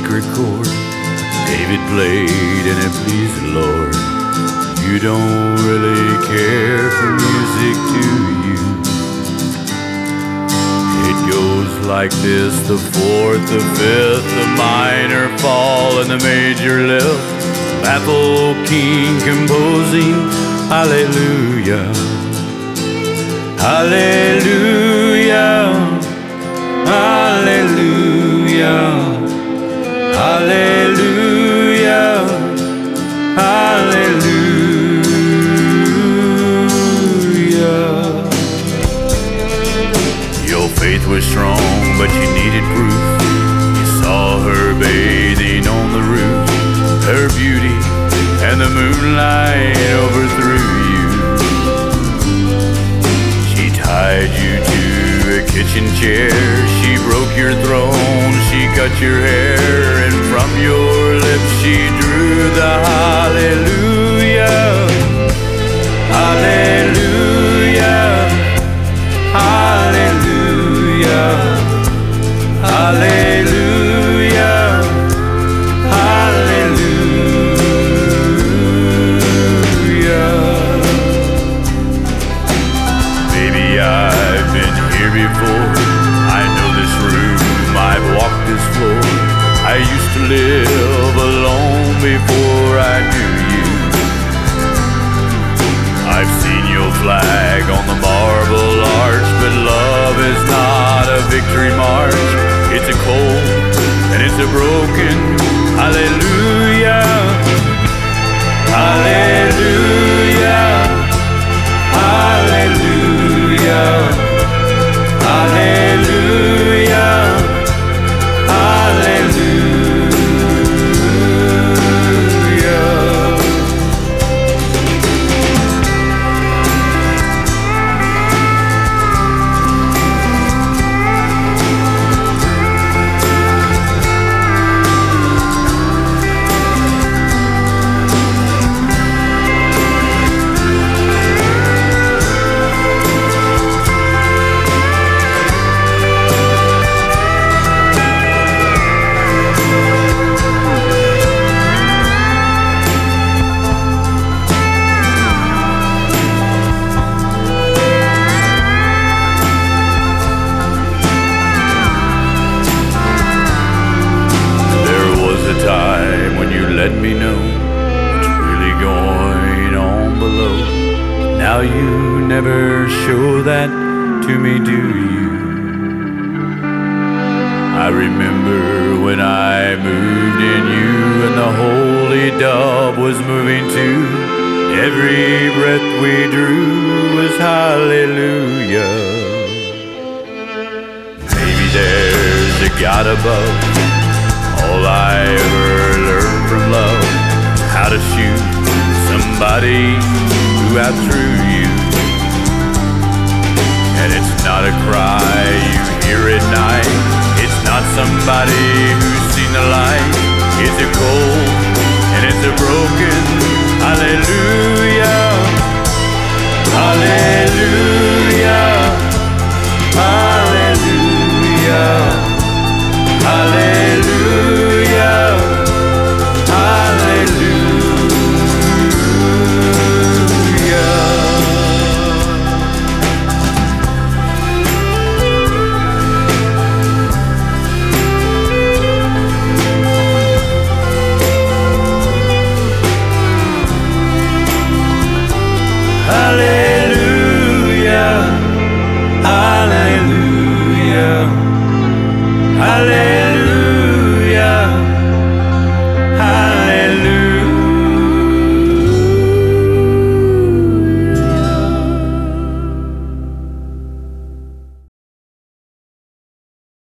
sacred chord David played and it pleased the Lord. You don't really care for music, do you? It goes like this: the fourth, the fifth, the minor fall, and the major lift. Baffled king composing hallelujah, hallelujah, hallelujah, hallelujah, hallelujah. Your faith was strong, but you needed proof. You saw her bathing on the roof. Her beauty and the moonlight overthrew you. She tied you to a kitchen chair. She broke your throne. She cut your hair. And from your lips she drew the hallelujah, hallelujah, hallelujah, hallelujah, hallelujah. Baby, I've been here before. I know this room, I've walked this floor. I used to live alone before I knew you. I've seen your flag on the marble arch, but love is not a victory march. It's a cold and it's a broken hallelujah, hallelujah, hallelujah, hallelujah, time when you let me know what's really going on below. Now you never show that to me, do you? I remember when I moved in you and the holy dove was moving too. Every breath we drew was hallelujah. Maybe there's a God above. All I ever learned from love, how to shoot somebody who outthrew you.